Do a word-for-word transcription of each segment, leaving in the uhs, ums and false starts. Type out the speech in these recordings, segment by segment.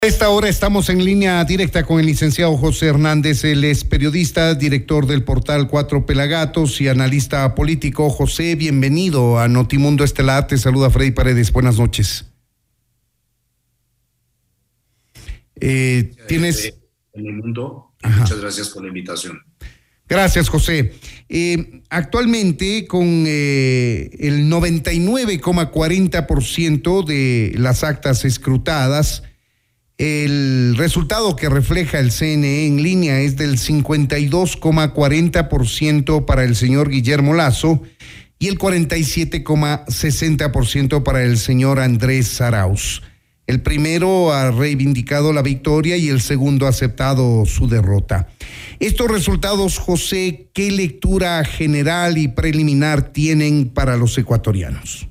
A esta hora estamos en línea directa con el licenciado José Hernández. Él es periodista, director del portal Cuatro Pelagatos y analista político. José, bienvenido a Notimundo Estelar. Te saluda Freddy Paredes. Buenas noches. Eh, ¿Tienes...? En el mundo. Muchas gracias por la invitación. Gracias, José. Eh, actualmente, con eh, el noventa y nueve coma cuarenta por ciento de las actas escrutadas, el resultado que refleja el C N E en línea es del cincuenta y dos coma cuarenta por ciento para el señor Guillermo Lasso y el cuarenta y siete coma sesenta por ciento para el señor Andrés Arauz. El primero ha reivindicado la victoria y el segundo ha aceptado su derrota. Estos resultados, José, ¿qué lectura general y preliminar tienen para los ecuatorianos?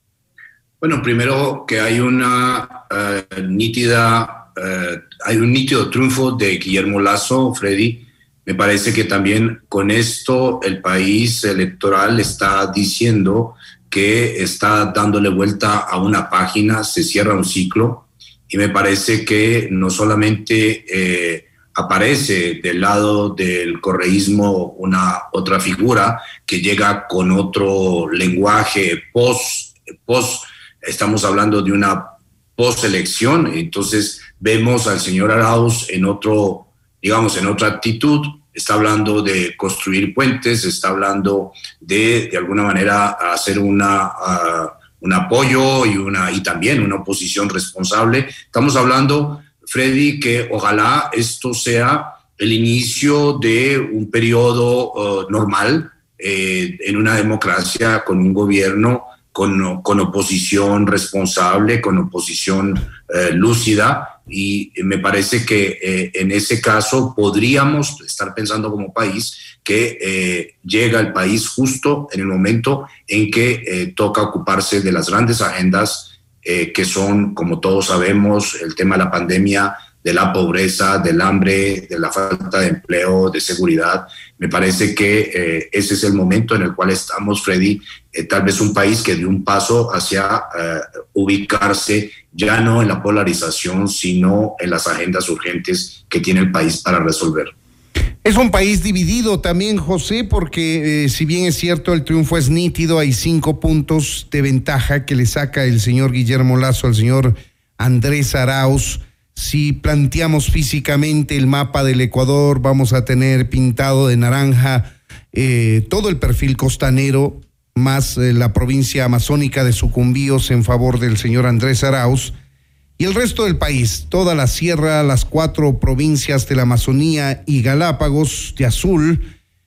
Bueno, primero que hay una uh, nítida... Uh, hay un nítido triunfo de Guillermo Lasso, Freddy. Me parece que también con esto el país electoral está diciendo que está dándole vuelta a una página, se cierra un ciclo, y me parece que no solamente eh, aparece del lado del correísmo una otra figura que llega con otro lenguaje post, post estamos hablando de una post-elección, entonces vemos al señor Arauz en otro, digamos, en otra actitud, está hablando de construir puentes, está hablando de, de alguna manera, hacer una, uh, un apoyo y, una, y también una oposición responsable. Estamos hablando, Freddy, que ojalá esto sea el inicio de un periodo uh, normal eh, en una democracia con un gobierno Con, con oposición responsable, con oposición eh, lúcida, y me parece que eh, en ese caso podríamos estar pensando como país que eh, llega el país justo en el momento en que eh, toca ocuparse de las grandes agendas eh, que son, como todos sabemos, el tema de la pandemia, de la pobreza, del hambre, de la falta de empleo, de seguridad. Me parece que eh, ese es el momento en el cual estamos, Freddy, eh, tal vez un país que dio un paso hacia eh, ubicarse ya no en la polarización, sino en las agendas urgentes que tiene el país para resolver. Es un país dividido también, José, porque eh, si bien es cierto el triunfo es nítido, hay cinco puntos de ventaja que le saca el señor Guillermo Lasso al señor Andrés Arauz. Si planteamos físicamente el mapa del Ecuador, vamos a tener pintado de naranja eh, todo el perfil costanero, más eh, la provincia amazónica de Sucumbíos en favor del señor Andrés Arauz, y el resto del país, toda la sierra, las cuatro provincias de la Amazonía y Galápagos de azul,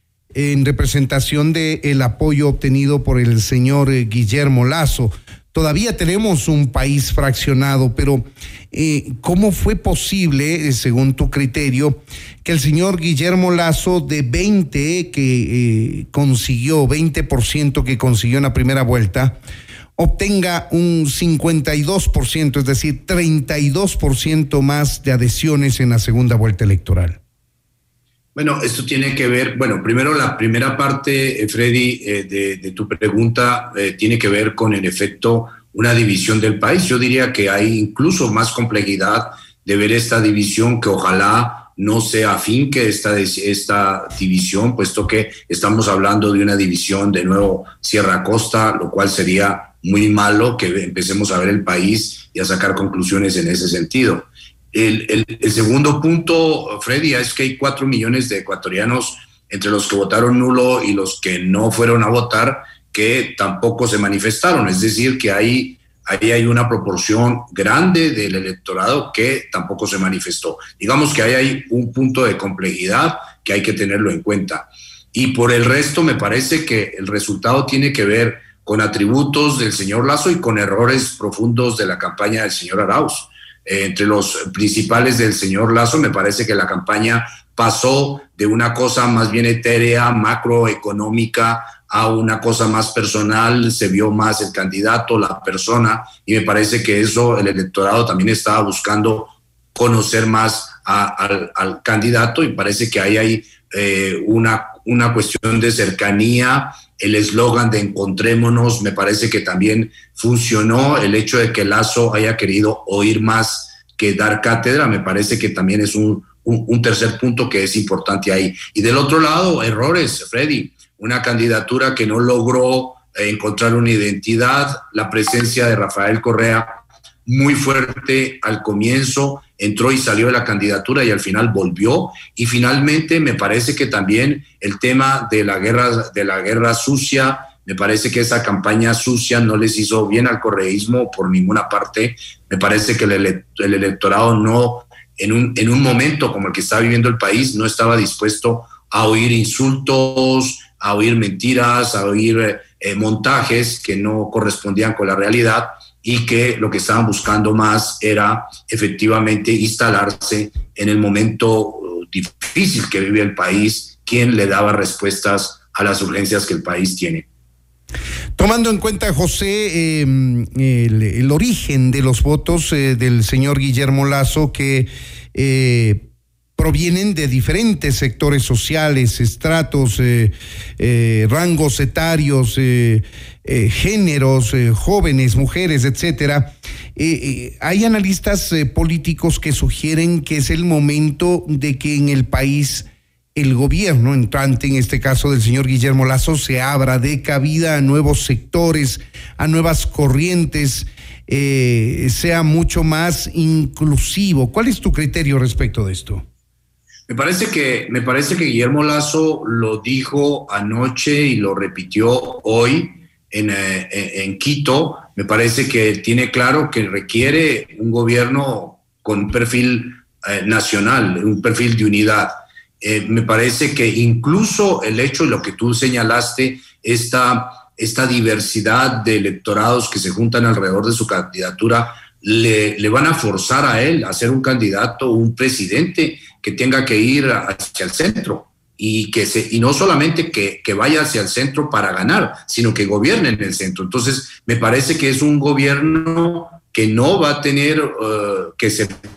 en representación del apoyo obtenido por el señor eh, Guillermo Lasso. Todavía tenemos un país fraccionado, pero eh, ¿cómo fue posible, eh, según tu criterio, que el señor Guillermo Lasso de veinte que eh, consiguió, veinte por ciento que consiguió en la primera vuelta, obtenga un cincuenta y dos por ciento, es decir, treinta y dos por ciento más de adhesiones en la segunda vuelta electoral? Bueno, esto tiene que ver, bueno, primero la primera parte, eh, Freddy, eh, de, de tu pregunta eh, tiene que ver con, en efecto, una división del país. Yo diría que hay incluso más complejidad de ver esta división, que ojalá no sea afinque esta, esta división, puesto que estamos hablando de una división de nuevo Sierra-Costa, lo cual sería muy malo que empecemos a ver el país y a sacar conclusiones en ese sentido. El, el, el segundo punto, Freddy, es que hay cuatro millones de ecuatorianos entre los que votaron nulo y los que no fueron a votar, que tampoco se manifestaron. Es decir, que ahí, ahí hay una proporción grande del electorado que tampoco se manifestó. Digamos que ahí hay un punto de complejidad que hay que tenerlo en cuenta. Y por el resto, me parece que el resultado tiene que ver con atributos del señor Lasso y con errores profundos de la campaña del señor Arauz. Eh, entre los principales del señor Lasso, me parece que la campaña pasó de una cosa más bien etérea, macroeconómica, a una cosa más personal. Se vio más el candidato, la persona, y me parece que eso el electorado también estaba buscando conocer más a, al, al candidato, y parece que ahí hay eh, una, una cuestión de cercanía. El eslogan de encontrémonos me parece que también funcionó. El hecho de que Lasso haya querido oír más que dar cátedra. Me parece que también es un, un, un tercer punto que es importante ahí. Y del otro lado, errores, Freddy. Una candidatura que no logró eh, encontrar una identidad, la presencia de Rafael Correa muy fuerte al comienzo, entró y salió de la candidatura y al final volvió. Y finalmente me parece que también el tema de la guerra, de la guerra sucia, me parece que esa campaña sucia no les hizo bien al correísmo por ninguna parte. Me parece que el, ele el electorado no, en un, en un momento como el que está viviendo el país, no estaba dispuesto a oír insultos, a oír mentiras, a oír eh, montajes que no correspondían con la realidad, y que lo que estaban buscando más era efectivamente instalarse en el momento difícil que vive el país, quien le daba respuestas a las urgencias que el país tiene. Tomando en cuenta, José, eh, el, el origen de los votos eh, del señor Guillermo Lasso, que eh, provienen de diferentes sectores sociales, estratos, eh, eh, rangos etarios, eh, eh, géneros, eh, jóvenes, mujeres, etcétera. Eh, eh, hay analistas eh, políticos que sugieren que es el momento de que en el país el gobierno entrante, en este caso del señor Guillermo Lasso, se abra, dé cabida a nuevos sectores, a nuevas corrientes, eh, sea mucho más inclusivo. ¿Cuál es tu criterio respecto de esto? Me parece que, me parece que Guillermo Lasso lo dijo anoche y lo repitió hoy en, eh, en Quito. Me parece que tiene claro que requiere un gobierno con un perfil eh, nacional, un perfil de unidad. Eh, me parece que incluso el hecho de lo que tú señalaste, esta, esta diversidad de electorados que se juntan alrededor de su candidatura, le, le van a forzar a él a ser un candidato, un presidente que tenga que ir hacia el centro y, que se, y no solamente que, que vaya hacia el centro para ganar, sino que gobierne en el centro. Entonces, me parece que es un gobierno que no va a tener uh, que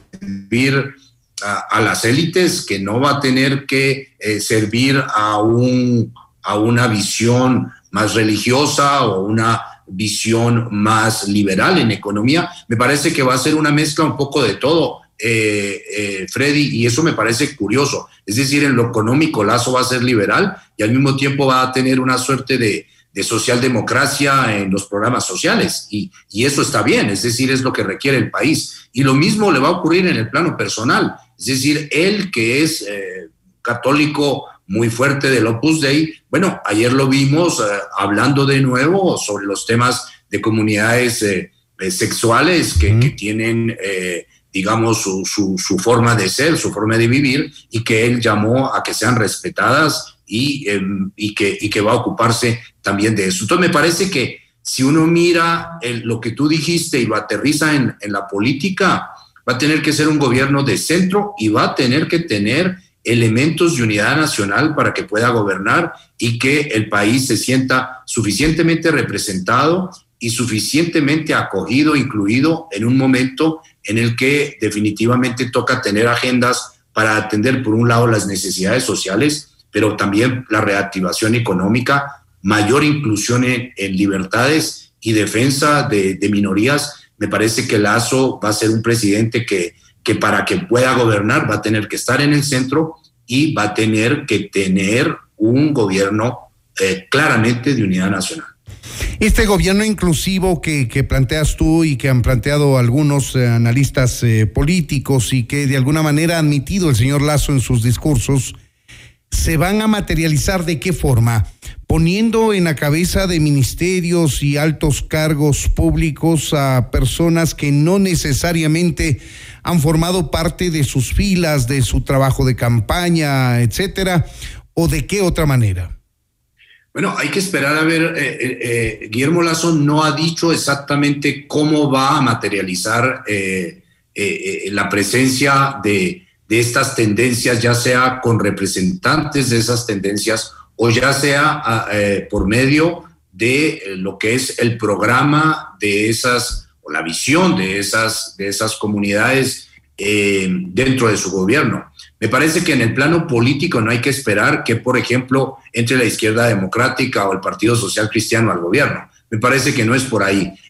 servir a, a las élites, que no va a tener que eh, servir a, un, a una visión más religiosa o una visión más liberal en economía. Me parece que va a ser una mezcla un poco de todo, eh, eh, Freddy, y eso me parece curioso. Es decir, en lo económico Lasso va a ser liberal y al mismo tiempo va a tener una suerte de, de socialdemocracia en los programas sociales, y, y eso está bien, es decir, es lo que requiere el país. Y lo mismo le va a ocurrir en el plano personal, es decir, él que es eh, católico muy fuerte del Opus Dei, bueno, ayer lo vimos eh, hablando de nuevo sobre los temas de comunidades eh, eh, sexuales que, mm. que tienen, eh, digamos, su, su, su forma de ser, su forma de vivir, y que él llamó a que sean respetadas y, eh, y, que, y que va a ocuparse también de eso. Entonces me parece que si uno mira el, lo que tú dijiste y lo aterriza en, en la política, va a tener que ser un gobierno de centro y va a tener que tener elementos de unidad nacional para que pueda gobernar y que el país se sienta suficientemente representado y suficientemente acogido, incluido en un momento en el que definitivamente toca tener agendas para atender, por un lado, las necesidades sociales, pero también la reactivación económica, mayor inclusión en, en libertades y defensa de, de minorías. Me parece que Lasso va a ser un presidente que que para que pueda gobernar va a tener que estar en el centro y va a tener que tener un gobierno eh, claramente de unidad nacional. Este gobierno inclusivo que, que planteas tú y que han planteado algunos eh, analistas eh, políticos y que de alguna manera ha admitido el señor Lasso en sus discursos, ¿se van a materializar de qué forma? Poniendo en la cabeza de ministerios y altos cargos públicos a personas que no necesariamente han formado parte de sus filas, de su trabajo de campaña, etcétera, o de qué otra manera? Bueno, hay que esperar a ver. Eh, eh, Guillermo Lasso no ha dicho exactamente cómo va a materializar eh, eh, la presencia de, de estas tendencias, ya sea con representantes de esas tendencias o ya sea eh, por medio de lo que es el programa de esas, o la visión de esas, de esas comunidades eh, dentro de su gobierno. Me parece que en el plano político no hay que esperar que, por ejemplo, entre la izquierda democrática o el Partido Social Cristiano al gobierno. Me parece que no es por ahí.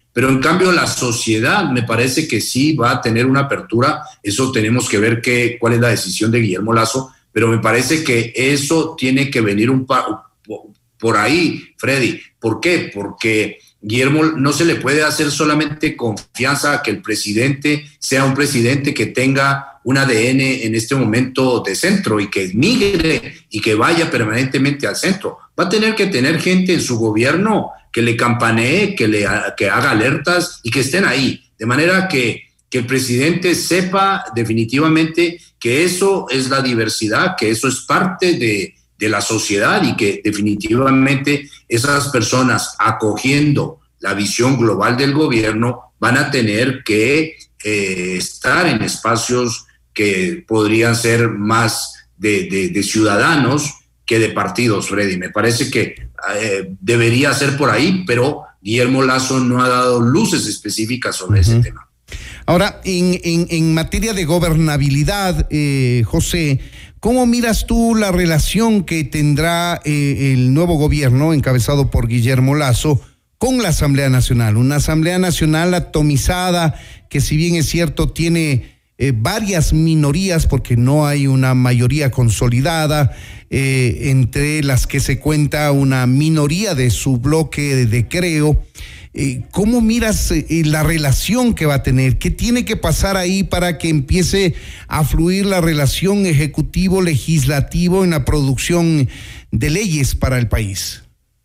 pero en cambio la sociedad me parece que sí va a tener una apertura. Eso tenemos que ver qué, cuál es la decisión de Guillermo Lasso, pero me parece que eso tiene que venir un pa- por ahí, Freddy. ¿Por qué? Porque Guillermo no se le puede hacer solamente confianza a que el presidente sea un presidente que tenga un A D N en este momento de centro y que migre y que vaya permanentemente al centro. Va a tener que tener gente en su gobierno que le campanee, que le que haga alertas y que estén ahí, de manera que, que el presidente sepa definitivamente que eso es la diversidad, que eso es parte de, de la sociedad y que definitivamente esas personas acogiendo la visión global del gobierno van a tener que eh, estar en espacios que podrían ser más de, de, de ciudadanos que de partidos, Freddy. Me parece que eh, debería ser por ahí, pero Guillermo Lasso no ha dado luces específicas sobre uh-huh. ese tema. Ahora, en, en, en materia de gobernabilidad, eh, José, ¿cómo miras tú la relación que tendrá eh, el nuevo gobierno encabezado por Guillermo Lasso con la Asamblea Nacional? Una Asamblea Nacional atomizada que, si bien es cierto, tiene Eh, varias minorías, porque no hay una mayoría consolidada, eh, entre las que se cuenta una minoría de su bloque de creo. Eh, ¿Cómo miras eh, la relación que va a tener? ¿Qué tiene que pasar ahí para que empiece a fluir la relación ejecutivo-legislativo en la producción de leyes para el país?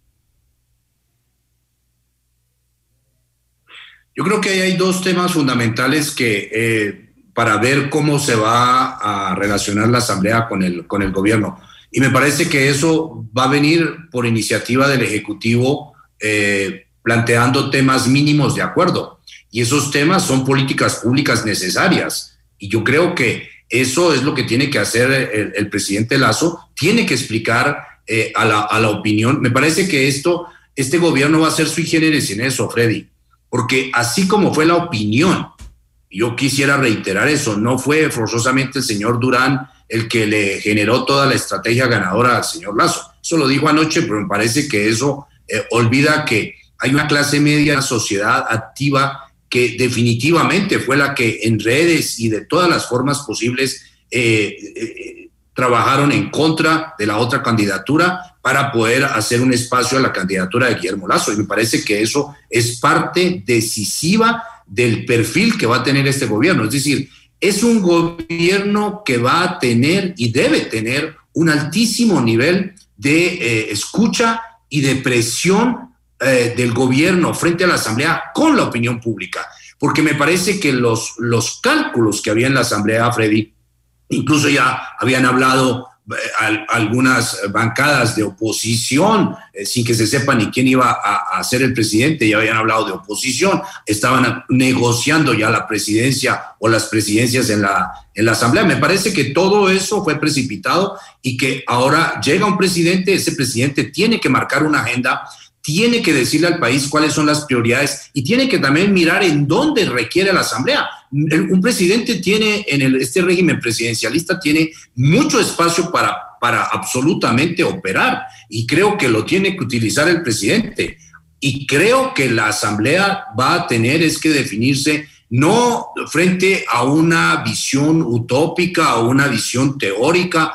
Yo creo que hay dos temas fundamentales que... Eh, para ver cómo se va a relacionar la Asamblea con el, con el gobierno. Y me parece que eso va a venir por iniciativa del Ejecutivo, eh, planteando temas mínimos de acuerdo. Y esos temas son políticas públicas necesarias. Y yo creo que eso es lo que tiene que hacer el, el presidente Lasso. Tiene que explicar eh, a, la, a la opinión. Me parece que esto, este gobierno va a ser sui generis en eso, Freddy. Porque así como fue la opinión, yo quisiera reiterar eso, no fue forzosamente el señor Durán el que le generó toda la estrategia ganadora al señor Lasso. Eso lo dijo anoche, pero me parece que eso eh, olvida que hay una clase media, una sociedad activa que definitivamente fue la que en redes y de todas las formas posibles eh, eh, trabajaron en contra de la otra candidatura para poder hacer un espacio a la candidatura de Guillermo Lasso. Y me parece que eso es parte decisiva del perfil que va a tener este gobierno. Es decir, es un gobierno que va a tener y debe tener un altísimo nivel de eh, escucha y de presión eh, del gobierno frente a la Asamblea con la opinión pública. Porque me parece que los, los cálculos que había en la Asamblea, Freddy, incluso ya habían hablado a algunas bancadas de oposición, eh, sin que se sepa ni quién iba a, a ser el presidente, ya habían hablado de oposición, estaban negociando ya la presidencia o las presidencias en la, en la Asamblea. Me parece que todo eso fue precipitado y que ahora llega un presidente, ese presidente tiene que marcar una agenda, tiene que decirle al país cuáles son las prioridades y tiene que también mirar en dónde requiere la Asamblea. Un presidente tiene, en el, este régimen presidencialista, tiene mucho espacio para, para absolutamente operar y creo que lo tiene que utilizar el presidente. Y creo que la Asamblea va a tener es que definirse no frente a una visión utópica o una visión teórica,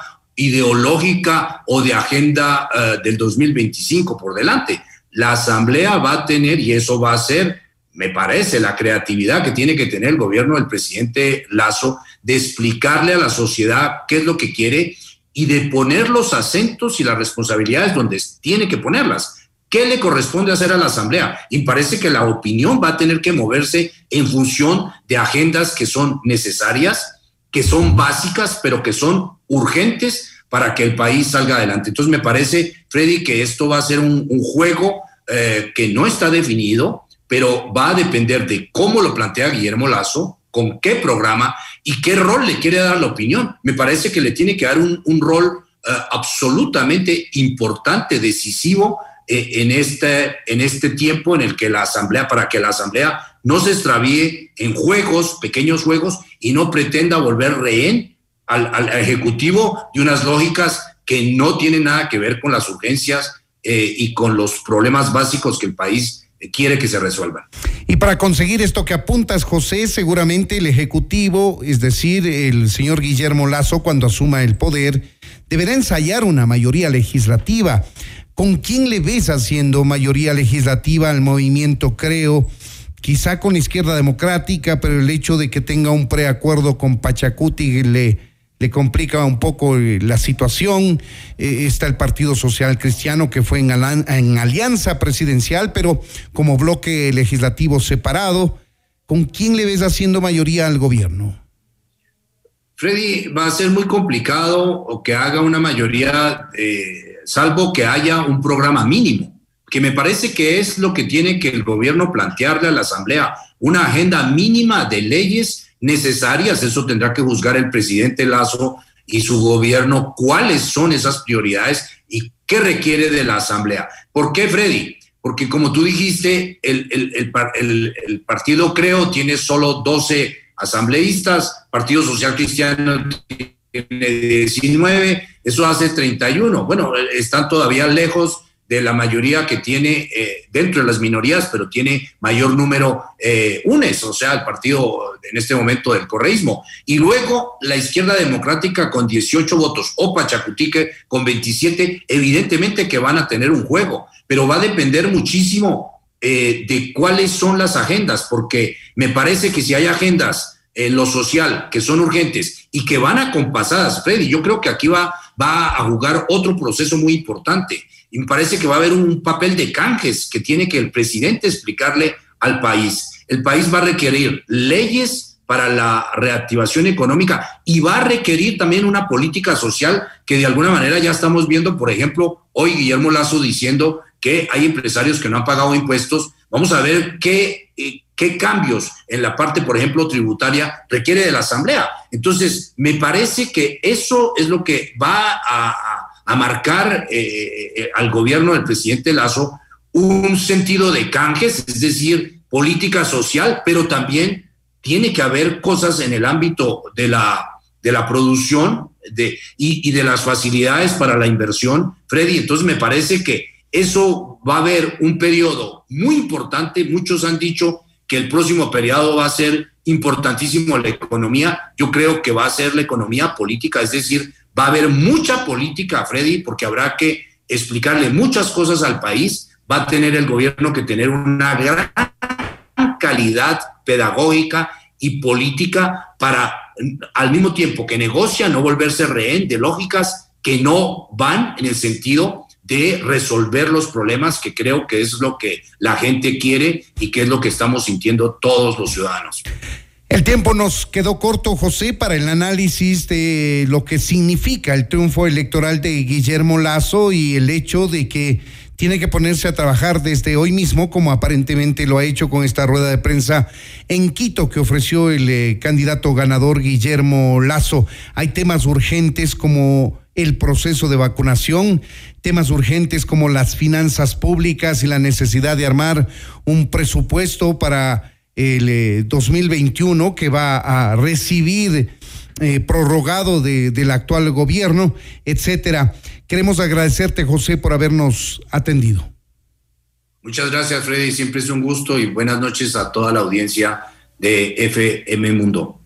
ideológica o de agenda uh, del dos mil veinticinco por delante. La Asamblea va a tener, y eso va a ser, me parece, la creatividad que tiene que tener el gobierno del presidente Lasso de explicarle a la sociedad qué es lo que quiere y de poner los acentos y las responsabilidades donde tiene que ponerlas. ¿Qué le corresponde hacer a la Asamblea? Y parece que la opinión va a tener que moverse en función de agendas que son necesarias, que son básicas, pero que son urgentes para que el país salga adelante. Entonces me parece, Freddy, que esto va a ser un, un juego eh, que no está definido, pero va a depender de cómo lo plantea Guillermo Lasso, con qué programa y qué rol le quiere dar a la opinión. Me parece que le tiene que dar un, un rol eh, absolutamente importante, decisivo, eh, en, este, en este tiempo en el que la Asamblea, para que la Asamblea no se extravíe en juegos, pequeños juegos, y no pretenda volver rehén al, al Ejecutivo de unas lógicas que no tienen nada que ver con las urgencias eh, y con los problemas básicos que el país quiere que se resuelvan. Y para conseguir esto que apuntas, José, seguramente el Ejecutivo, es decir, el señor Guillermo Lasso, cuando asuma el poder, deberá ensayar una mayoría legislativa. ¿Con quién le ves haciendo mayoría legislativa al movimiento Creo? Quizá con la Izquierda Democrática, pero el hecho de que tenga un preacuerdo con Pachacuti le... le complica un poco la situación. Eh, está el Partido Social Cristiano, que fue en, alan, en alianza presidencial, pero como bloque legislativo separado. ¿Con quién le ves haciendo mayoría al gobierno? Freddy, va a ser muy complicado o que haga una mayoría, eh, salvo que haya un programa mínimo, que me parece que es lo que tiene que el gobierno plantearle a la Asamblea, una agenda mínima de leyes necesarias. Eso tendrá que juzgar el presidente Lasso y su gobierno, cuáles son esas prioridades y qué requiere de la Asamblea. ¿Por qué, Freddy? Porque como tú dijiste, el, el, el, el, el partido Creo tiene solo doce asambleístas, Partido Social Cristiano tiene diecinueve, eso hace treinta y uno. Bueno, están todavía lejos de la mayoría que tiene eh, dentro de las minorías, pero tiene mayor número eh, U N E S, o sea, el partido en este momento del correísmo. Y luego la Izquierda Democrática con dieciocho votos, o Pachacutique con veintisiete, evidentemente que van a tener un juego, pero va a depender muchísimo eh, de cuáles son las agendas, porque me parece que si hay agendas en lo social que son urgentes y que van acompasadas, Freddy, yo creo que aquí va, va a jugar otro proceso muy importante. Y me parece que va a haber un papel de canjes que tiene que el presidente explicarle al país. El país va a requerir leyes para la reactivación económica y va a requerir también una política social que de alguna manera ya estamos viendo. Por ejemplo, hoy Guillermo Lasso diciendo que hay empresarios que no han pagado impuestos. Vamos a ver qué, qué cambios en la parte, por ejemplo, tributaria requiere de la Asamblea. Entonces, me parece que eso es lo que va a... a a marcar eh, eh, al gobierno del presidente Lasso un sentido de canjes, es decir, política social, pero también tiene que haber cosas en el ámbito de la, de la producción de, y, y de las facilidades para la inversión, Freddy. Entonces me parece que eso va a haber un periodo muy importante. Muchos han dicho que el próximo periodo va a ser importantísimo en la economía. Yo creo que va a ser la economía política, es decir, va a haber mucha política, Freddy, porque habrá que explicarle muchas cosas al país. Va a tener el gobierno que tener una gran calidad pedagógica y política para, al mismo tiempo que negocia, no volverse rehén de lógicas que no van en el sentido de resolver los problemas, que creo que es lo que la gente quiere y que es lo que estamos sintiendo todos los ciudadanos. El tiempo nos quedó corto, José, para el análisis de lo que significa el triunfo electoral de Guillermo Lasso y el hecho de que tiene que ponerse a trabajar desde hoy mismo, como aparentemente lo ha hecho con esta rueda de prensa en Quito que ofreció el eh, candidato ganador Guillermo Lasso. Hay temas urgentes como el proceso de vacunación, temas urgentes como las finanzas públicas y la necesidad de armar un presupuesto para el eh, dos mil veintiuno que va a recibir eh, prorrogado de, del actual gobierno, etcétera. Queremos agradecerte, José, por habernos atendido. Muchas gracias, Freddy. Siempre es un gusto y buenas noches a toda la audiencia de F M Mundo.